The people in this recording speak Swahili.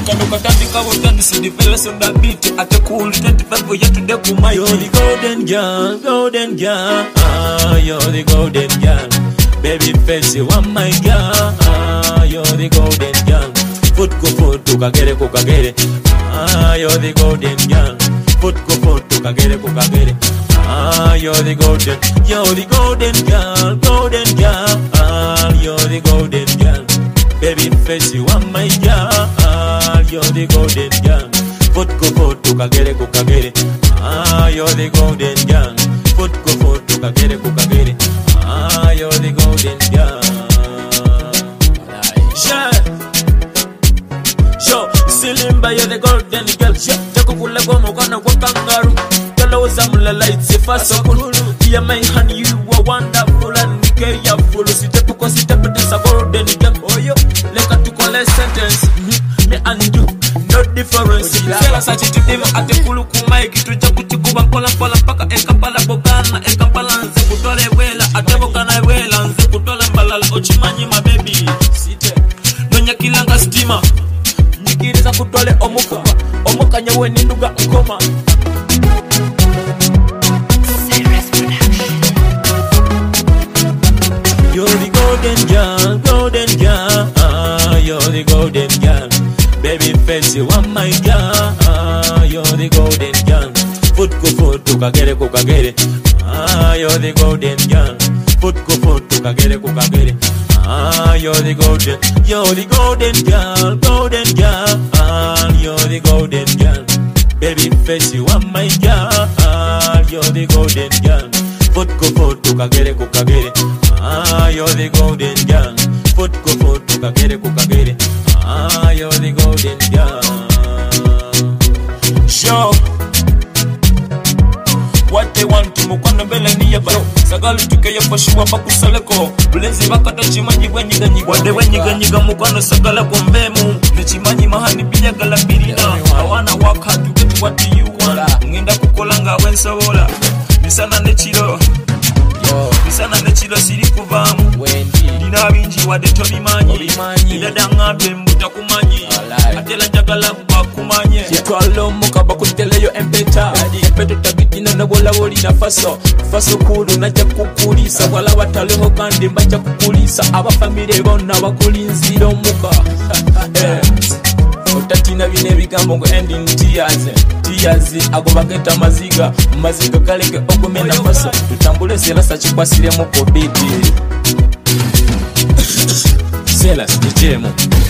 kano katandika botandise the fellas on that beat at a cool 25 year to the kumai. You're the golden girl, you're the golden girl. Baby face, you want my girl, you're the golden girl. Foot to kagere, you're the golden girl. Foot to kagere, you're the golden girl, you're the golden girl. Baby face, you want my girl, you're the golden girl. Foot to kagere, you're the golden girl. Foot to kagere, you're the golden girl. Silimba, you're the golden girl. Tako kula kwa mokana kwa kangaroo. Kala uzamula lights fast cool. Yeah, my honey, you are wonderful and careful. Sitepu kwa sitepu desa golden girl. Oh yo, leka tukole sentence. Me and you, no difference. Fela sachi tudima ate kulu kumai. Kitu jaku chikuba pola paka eka pala bogana. Eka pala nze kutole wela. Ate bogana wela nze kutole mbalala. Ochimanyi my baby. Site, nonya kilanga stima. Nyikiriza kutole omuka nyewe ninduga nkoma. You're the golden girl, you're the golden girl. Baby face, you want my girl, you're the golden girl. Foot to kagere, you're the golden girl. Foot to kagere, you're the golden girl, you're the golden girl. Baby face, you want my girl, you're the golden girl. Foot to kagere, you're the golden girl. Foot to kagere, you're the golden girl. Show what they want to mukwana bela niya baro. Sagalu tukeya pashuwa bakusaleko. Bulenzi bakata chimanyi wenyiganyiga. Wade wenyiganyiga mukwana sagala kwa mbemu. Nechimanyi mahani biya galapirina. I wanna work hard to get what you want. Ngenda kukolanga wensawola. Misana nechilo siri kuvamu. Dina binji wade tobimanyi. Idada ngabe mbuta kumanyi. Atela jagala kubakumanye. Yetwalo muka bakuteleyo empeta. Empeto tabidina nabola woli na faso kulu najja kukulisa. Wala wataleho kandi mbajja kukulisa. Aba family bonna bakulinzira omuka. Utatina bine bigambo ngo end in tears agobageta maziga kaleke ogomena faso. Tutambule selasa chikwasire mu kobidi. Selas ni jemu.